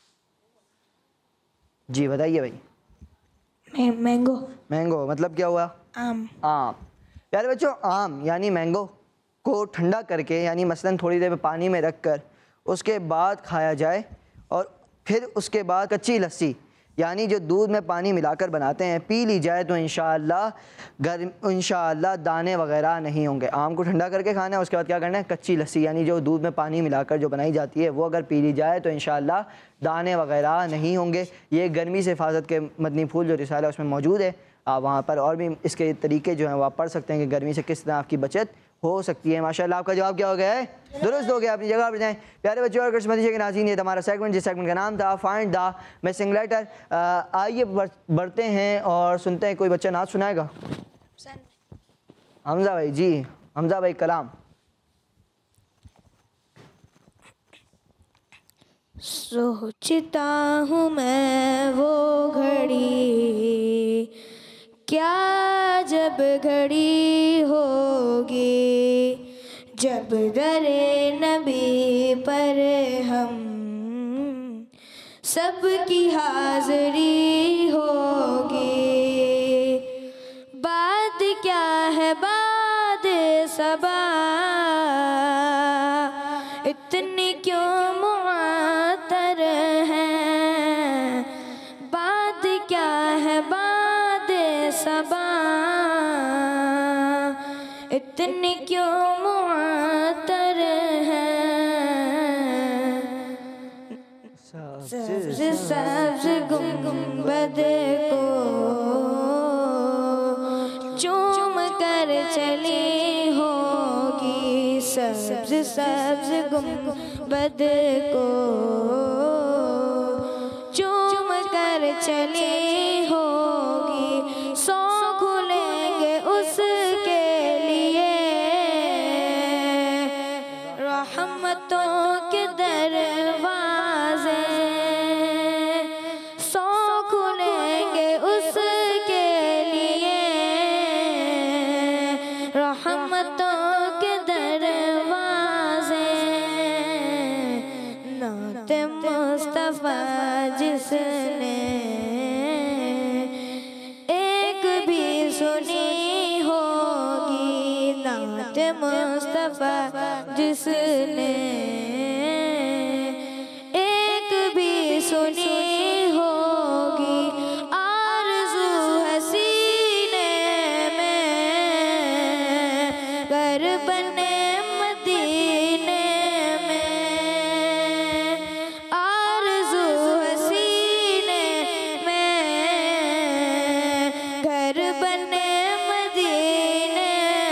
जी बताइए भाई। मैं मैंगो। मैंगो मतलब क्या हुआ? आम। आम। यार बच्चों, आम यानी मैंगो को ठंडा करके, यानी मसलन थोड़ी देर में पानी में रख कर उसके बाद खाया जाए, और फिर उसके बाद कच्ची लस्सी यानी जो दूध में पानी मिलाकर बनाते हैं पी ली जाए तो इंशाअल्लाह गर्म इंशाअल्लाह दाने वगैरह नहीं होंगे। आम को ठंडा करके खाना है, उसके बाद क्या करना है? कच्ची लस्सी यानी जो दूध में पानी मिलाकर जो बनाई जाती है वो अगर पी ली जाए तो इंशाअल्लाह दाने वगैरह नहीं होंगे। ये गर्मी से हिफाजत के मदनी फूल जो रिसाला उसमें मौजूद है, आप वहाँ पर और भी इसके तरीके जो हैं वो आप पढ़ सकते हैं कि गर्मी से किस तरह आपकी बचत हो सकती है। माशाल्लाह आपका जवाब क्या हो गया है? दुरुस्त हो गया। अपनी जगह पर जाएं। प्यारे बच्चों, अगर समझ लीजिए कि नाज़रीन, ये हमारा सेगमेंट, जिस सेगमेंट का नाम था फाइंड द मिसिंग लेटर। आइए बढ़ते हैं और सुनते हैं, कोई बच्चा नात सुनाएगा? हमजा भाई। जी हमजा भाई, कलाम। सोचता हूँ मैं वो घड़ी, क्या जब घड़ी होगी जब डरे नबी पर हम सबकी हाज़री होगी। बात क्या है बाद सबा, इतनी क्यों मुआतर है। बात क्या है बाद सबा, इतनी क्यों मुआतर है। सब्ज़ सब्ज़ गुंबद को चूम कर चली होगी। सब्ज़ सब्ज़ गुंबद को चूम कर चली होगी। सौ खुलेंगे उसके लिए रहमतों के दरवाजे। सौ खुलेंगे उसके लिए रहमतों के दरवाजे। नात मुस्तफ़ा जिसने एक भी सुनी होगी, नात मुस्तफ़ा जिसने एक भी सुनी होगी। आरज़ू है सीने में घर बने मदीने में। आरज़ू है सीने में घर बने मदीने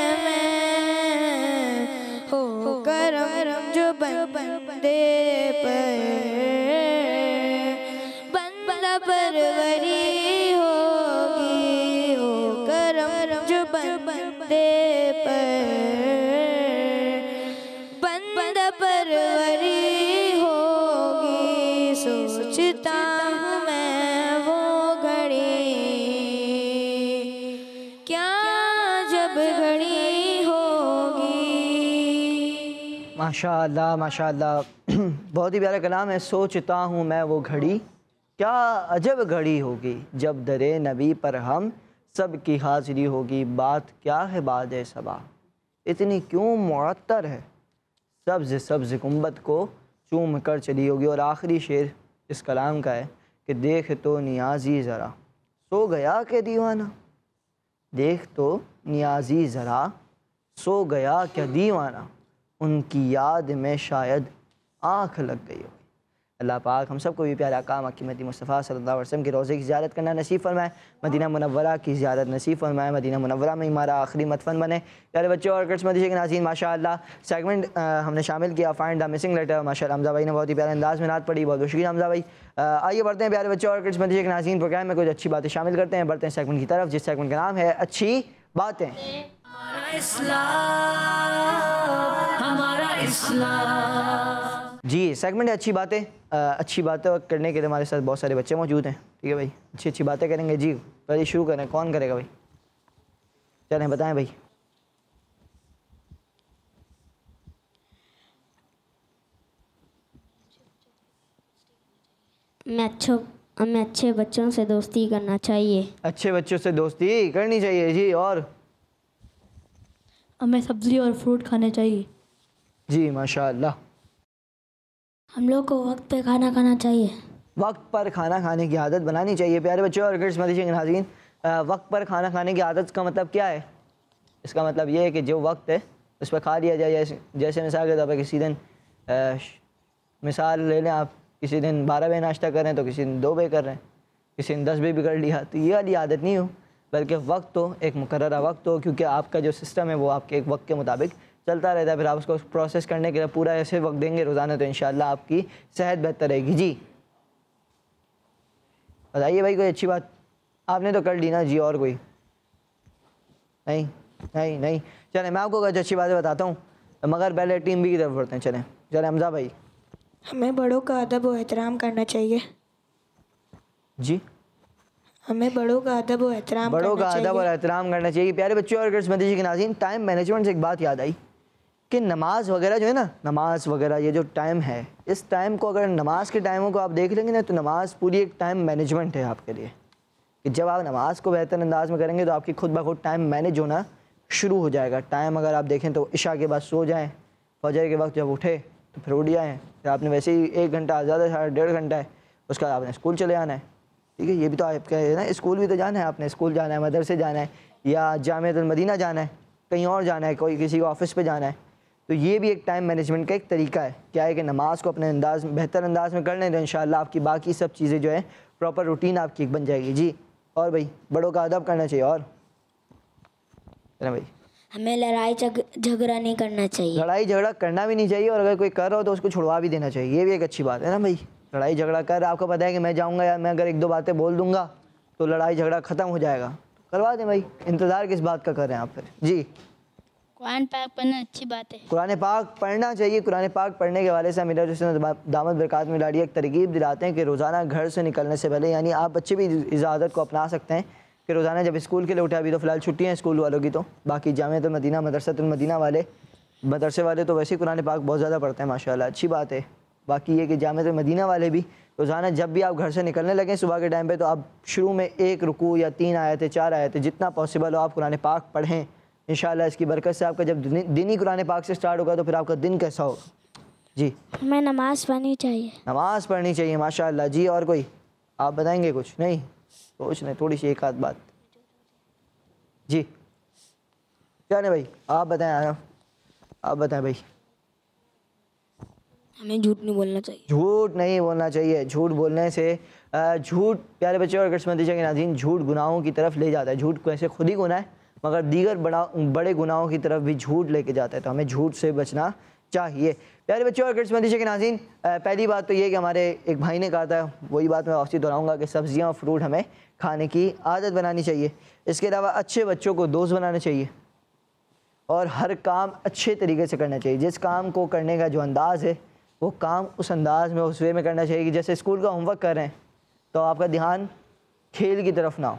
में। हो करम जो बंदे पर जब घड़ी होगी। माशाअल्लाह माशाअल्लाह बहुत ही प्यारा कलाम है। सोचता हूँ मैं वो घड़ी, क्या अजब घड़ी होगी, जब दरे नबी पर हम सब की हाज़िरी होगी। बात क्या है बाद सबा, इतनी क्यों मुअत्तर है, सब्ज़ सब्ज़ गुंबद को चूम कर चली होगी। और आखिरी शेर इस कलाम का है कि देख तो नियाज़ी ज़रा सो गया के दीवाना, देख तो नियाज़ी ज़रा सो गया क्या दीवाना, उनकी याद में शायद आँख लग गई होगी। अल्लाह पाक हम सबको भी प्यारा आका मक्की मुस्तफ़ा सल्लल्लाहु अलैहि वसल्लम के रोज़े की ज़ियारत करना नसीब फरमाए, मदीना मुनव्वरा की ज़ियारत नसीब फरमाए, मदीना मुनव्वरा में हमारा आखिरी मदफन बने। प्यारे बच्चों और किड्स मदरसे के नाज़रीन, माशाअल्लाह सेगमेंट हमने शामिल किया फाइंड द मिसिंग लेटर। माशाअल्लाह हमज़ा भाई ने बहुत ही प्यारे अंदाज़ में नात पढ़ी, बहुत बहुत शुक्रिया हमज़ा भाई। आइए बढ़ते हैं प्यारे बच्चों और किड्स मदरसे के नाज़रीन, प्रोग्राम में कुछ अच्छी बातें शामिल करते हैं। बढ़ते हैं सेगमेंट की तरफ, जिस सेगमेंट का नाम है अच्छी बातें। हमारा इस्लाम, हमारा इस्लाम। जी सेगमेंट है अच्छी बातें। आ, अच्छी बातें करने के लिए हमारे साथ बहुत सारे बच्चे मौजूद हैं। ठीक है भाई, अच्छी अच्छी बातें करेंगे। जी पहले शुरू करें, कौन करेगा भाई? चलें बताएं भाई। मैं अच्छो हमें अच्छे बच्चों से दोस्ती करना चाहिए। अच्छे बच्चों से दोस्ती करनी चाहिए। जी और हमें सब्ज़ी और फ्रूट खाने चाहिए। जी माशाअल्लाह। हम लोग को वक्त पे खाना खाना चाहिए। वक्त पर खाना खाने की आदत बनानी चाहिए। प्यारे बच्चों और किड्स मदरसे के नाज़रीन, वक्त पर खाना खाने की आदत का मतलब क्या है? इसका मतलब ये है कि जो वक्त है उस पर खा लिया जाए। जैसे जैसे मिसाल के तौर पर किसी दिन आ, मिसाल ले लें आप, किसी दिन बारह बजे नाश्ता कर रहे हैं तो किसी दिन दो बजे कर रहे हैं, किसी दिन दस बजे भी कर लिया, तो ये वाली आदत नहीं हो, बल्कि वक्त तो एक मुकर्ररा वक्त हो, क्योंकि आपका जो सिस्टम है वो आपके एक वक्त के मुताबिक चलता रहता है। फिर आप उसको प्रोसेस करने के लिए पूरा ऐसे वक्त देंगे रोज़ाना, तो इंशाअल्लाह आपकी सेहत बेहतर रहेगी। जी बताइए भाई, कोई अच्छी बात आपने तो कर ली ना जी, और कोई? नहीं नहीं नहीं चलें मैं आपको कुछ अच्छी बातें बताता हूँ, मगर पहले टीम बी की तरफ बढ़ते हैं। चलें चलें हमज़ा भाई। हमें बड़ों का अदब और एहतराम करना चाहिए। जी हमें बड़ों का अदब और एहतराम बड़ों करना का अदब और एहतराम करना चाहिए। प्यारे बच्चों और किड्स मदरसे के नाज़रीन, टाइम मैनेजमेंट से एक बात याद आई कि नमाज वगैरह जो है ना, नमाज वगैरह ये जो टाइम है, इस टाइम को अगर नमाज के टाइमों को आप देख लेंगे ना, तो नमाज पूरी एक टाइम मैनेजमेंट है आपके लिए, कि जब आप नमाज को बेहतर अंदाज में करेंगे तो आपकी खुद ब खुद टाइम मैनेज होना शुरू हो जाएगा। टाइम अगर आप देखें तो इशा के बाद सो जाएँ, फजर के वक्त जब उठे तो फिर उठ जाएँ, फिर आपने वैसे ही एक घंटा ज़्यादा साढ़े डेढ़ घंटा है, उसके बाद आपने स्कूल चले आना है। ठीक है, ये भी तो आपका है ना, स्कूल भी तो जाना है आपने, स्कूल जाना है, मदरसे जाना है, या जामिअतुल मदीना जाना है, कहीं और जाना है, कोई किसी को ऑफिस पे जाना है। तो ये भी एक टाइम मैनेजमेंट का एक तरीका है। क्या है कि नमाज को अपने अंदाज बेहतर अंदाज में कर लें तो इंशाअल्लाह आपकी बाकी सब चीज़ें जो है प्रॉपर रूटीन आपकी एक बन जाएगी। जी और भाई, बड़ों का अदब करना चाहिए। और भाई हमें लड़ाई झगड़ा नहीं करना चाहिए। लड़ाई झगड़ा करना भी नहीं चाहिए, और अगर कोई कर रहा हो तो उसको छुड़वा भी देना चाहिए। ये भी एक अच्छी बात है ना भाई। लड़ाई झगड़ा कर, आपको पता है कि मैं जाऊंगा या मैं अगर एक दो बातें बोल दूंगा तो लड़ाई झगड़ा ख़त्म हो जाएगा, करवा दें भाई, इंतज़ार किस बात का कर रहे हैं आप फिर। जी कुरान पाक पढ़ना अच्छी बात है। कुरान पाक पढ़ना चाहिए। कुरान पाक पढ़ने के हवाले से अमीर हुसैन दामद बरकात में लाड़ी एक तरकीब दिलाते हैं कि रोज़ाना घर से निकलने से पहले, यानी आप बच्चे भी इस आदत को अपना सकते हैं कि रोज़ाना जब स्कूल के लिए उठे, अभी तो फ़िलहाल छुट्टियाँ हैं स्कूल वालों की, तो बाकी जामिअतुल मदीना मदरसतुल मदीना वाले मदरसे वाले तो वैसे ही कुरान पाक बहुत ज़्यादा पढ़ते हैं माशाल्लाह, अच्छी बात है। बाकी ये कि जामिअतुल मदीना वाले भी रोज़ाना जब भी आप घर से निकलने लगें सुबह के टाइम पे, तो आप शुरू में एक रुकू या तीन आयतें चार आयतें जितना पॉसिबल हो आप कुरान पाक पढ़ें। इंशाअल्लाह इसकी बरकत से आपका जब दिन ही कुरान पाक से स्टार्ट होगा तो फिर आपका दिन कैसा होगा। जी हमें नमाज़ पढ़नी चाहिए। नमाज़ पढ़नी चाहिए माशाअल्लाह। जी और कोई आप बताएंगे कुछ? नहीं सोच नहीं, थोड़ी सी एक आध बात। जी क्या नहीं भाई, आप बताएं, आप बताएं भाई। हमें झूठ नहीं बोलना चाहिए। झूठ नहीं बोलना चाहिए। झूठ बोलने से झूठ प्यारे बच्चों और किड्स मदरसे के नाज़रीन, झूठ गुनाहों की तरफ ले जाता है। झूठ को ऐसे खुद ही गुनाह है, मगर दीगर बड़ा बड़े गुनाहों की तरफ भी झूठ लेके जाता है, तो हमें झूठ से बचना चाहिए। प्यारे बच्चों और किड्स मदरसे के नाज़रीन, पहली बात तो ये कि हमारे एक भाई ने कहा था, वही बात मैं वापसी दोहराऊंगा कि सब्ज़ियाँ और फ्रूट हमें खाने की आदत बनानी चाहिए। इसके अलावा अच्छे बच्चों को दोस्त बनाना चाहिए और हर काम अच्छे तरीके से करना चाहिए। जिस काम को करने का जो अंदाज़ है वो काम उस अंदाज में, उस वे में करना चाहिए कि जैसे स्कूल का होमवर्क कर रहे हैं तो आपका ध्यान खेल की तरफ ना हो,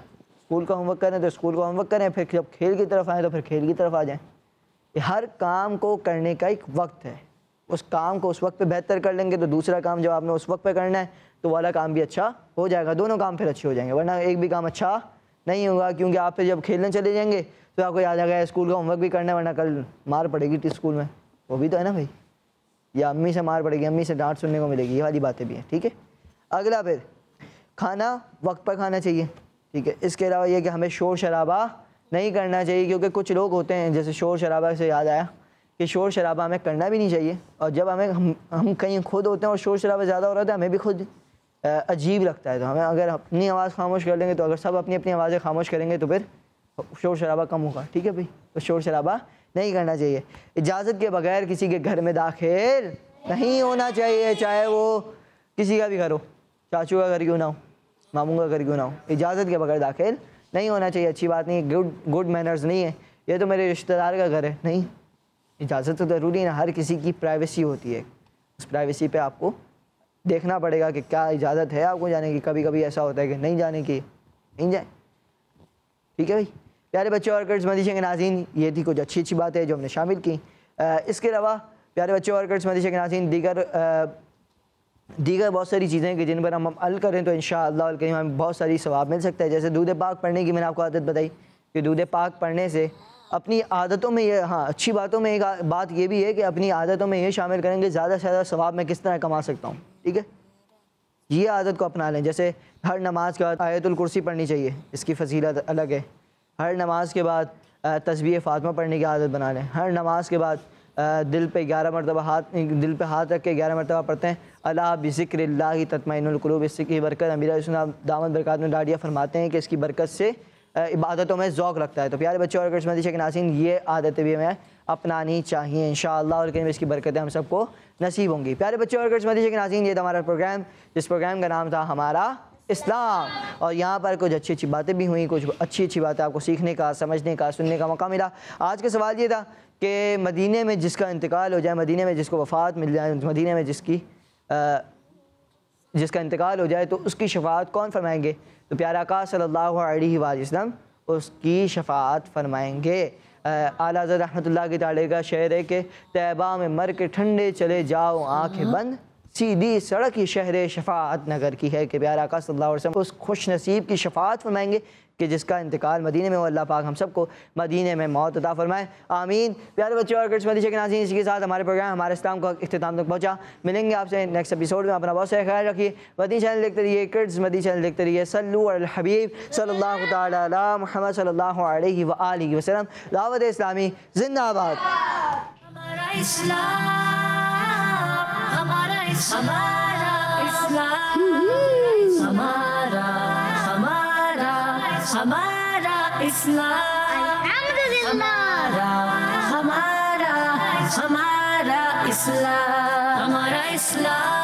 स्कूल का होमवर्क करें तो स्कूल का होमवर्क करें, फिर जब खेल की तरफ आएँ तो फिर खेल की तरफ आ जाएँ। हर काम को करने का एक वक्त है, उस काम को उस वक्त पे बेहतर कर लेंगे तो दूसरा काम जब आपने उस वक्त पे करना है तो वाला काम भी अच्छा हो जाएगा, दोनों काम फिर अच्छे हो जाएंगे। वरना एक भी काम अच्छा नहीं होगा, क्योंकि आप फिर जब खेलने चले जाएंगे तो आपको याद आ गया स्कूल का होमवर्क भी करना है, वरना कल मार पड़ेगी स्कूल में, वो भी तो है ना भाई, या अम्मी से मार पड़ेगी, अम्मी से डांट सुनने को मिलेगी, ये वाली बातें भी हैं। ठीक है, अगला फिर खाना वक्त पर खाना चाहिए। ठीक है, इसके अलावा ये कि हमें शोर शराबा नहीं करना चाहिए, क्योंकि कुछ लोग होते हैं, जैसे शोर शराबा से याद आया कि शोर शराबा हमें करना भी नहीं चाहिए, और जब हमें हम हम कहीं खुद होते हैं और शोर शराबा ज़्यादा हो रहा है तो हमें भी खुद अजीब लगता है। तो हमें अगर अपनी आवाज़ खामोश कर लेंगे, तो अगर सब अपनी अपनी आवाज़ें खामोश करेंगे तो फिर शोर शराबा कम होगा। ठीक है भाई, तो शोर शराबा नहीं करना चाहिए। इजाज़त के बगैर किसी के घर में दाखिल नहीं होना चाहिए, चाहे वो किसी का भी घर हो, चाचू का घर क्यों ना हो, मामू का घर क्यों ना हो, इजाज़त के बगैर दाखिल नहीं होना चाहिए। अच्छी बात नहीं, गुड गुड मैनर्स नहीं है, ये तो मेरे रिश्तेदार का घर है, नहीं, इजाज़त तो ज़रूरी है ना, हर किसी की प्राइवेसी होती है, उस प्राइवेसी पे आपको देखना पड़ेगा कि क्या इजाज़त है आपको जाने की। कभी कभी ऐसा होता है कि नहीं जाने की, नहीं जाए। ठीक है भाई, प्यारे बच्चे और कर्ज मदीशे के नाज़रीन, ये थी कुछ अच्छी अच्छी बातें जो हमने शामिल की। इसके अलावा प्यारे बच्चे और कर्ज मदीशे के नाज़रीन, दीगर दीगर बहुत सारी चीज़ें हैं कि जिन पर हम अमल करें तो इंशाअल्लाह कहीं हमें बहुत सारी सवाब मिल सकता है। जैसे दूध पाक पढ़ने की मैंने आपको आदत बताई कि दूध पाक पढ़ने से अपनी आदतों में ये, हाँ अच्छी बातों में एक बात ये भी है कि अपनी आदतों में ये शामिल करेंगे ज़्यादा से ज़्यादा सवाब मैं किस तरह कमा सकता हूँ। ठीक है, ये आदत को अपना लें। जैसे हर नमाज के बाद आयतुल कुर्सी पढ़नी चाहिए, इसकी फजीलत अलग है। हर नमाज के बाद तस्बीह फ़ातिमा पढ़ने की आदत बना लें। हर नमाज के बाद दिल पे ग्यारह मरतबा हाथ दिल पे हाथ रख के ग्यारह मरतबा पढ़ते हैं, अला बिज़िक्रिल्लाहि तत्मइनुल क़ुलूब। इसकी बरकत अमीर सुन्नत दामद बरकात में डाडिया फरमाते हैं कि इसकी बरकत से इबादतों में ज़ौक़ लगता है। तो प्यारे बच्चों और कर्ज मदीशे के नाज़रीन, ये आदतें भी हमें अपनानी चाहिए इंशाअल्लाह, और कहीं इसकी बरकतें हम सबको नसीब होंगी। प्यारे बच्चों और कर्ज मदीशे के नाज़रीन, ये था हमारा प्रोग्राम, जिस प्रोग्राम का नाम था हमारा इस्लाम, और यहाँ पर कुछ अच्छी अच्छी बातें भी हुई, कुछ अच्छी अच्छी बातें आपको सीखने का, समझने का, सुनने का मौका मिला। आज का सवाल ये था कि मदीने में जिसका इंतकाल हो जाए, मदीने में जिसको वफ़ात मिल जाए, मदीने में जिसकी आ, जिसका इंतकाल हो जाए तो उसकी शफ़ाअत कौन फरमाएंगे? तो प्यारा आका सल्लल्लाहु अलैहि वसल्लम उसकी शफ़ाअत फरमाएंगे। आला हज़रत रहमतुल्लाह की ताले का शेर है कि तैबा में मर के ठंडे चले जाओ आँखें बंद, सीधी सड़क ही शहर शफ़ाअत नगर की है। कि प्यारा आका सल्लल्लाहु अलैहि वसल्लम उस खुश नसीब की शफ़ाअत फरमाएंगे कि जिसका इंतकाल मदीने में हो। अल्लाह पाक हम सबको मदीने में मौत अता फरमाए, आमीन। प्यारे बच्चों और कर्ज मदीशे के नाज़रीन, इसी के साथ हमारे प्रोग्राम हमारे इस्लाम का इख्तिताम तक पहुँचा। मिलेंगे आपसे नेक्स्ट एपिसोड में। अपना बहुत सारा ख्याल रखिए। मदीना चैनल देखते रहिए, किड्स मदीना चैनल देखते रहिए। सल्लु अल हबीब सल्लल्लाहु तआला अला मुहम्मद सल्लल्लाहु अलैहि व आलिहि वसल्लम। दावत इस्लामी जिंदाबाद। हमारा इस्लाम, हमारा इस्लाम, हमारा हमारा हमारा इस्लाम, हमारा हमारा हमारा इस्लाम, हमारा इस्लाम।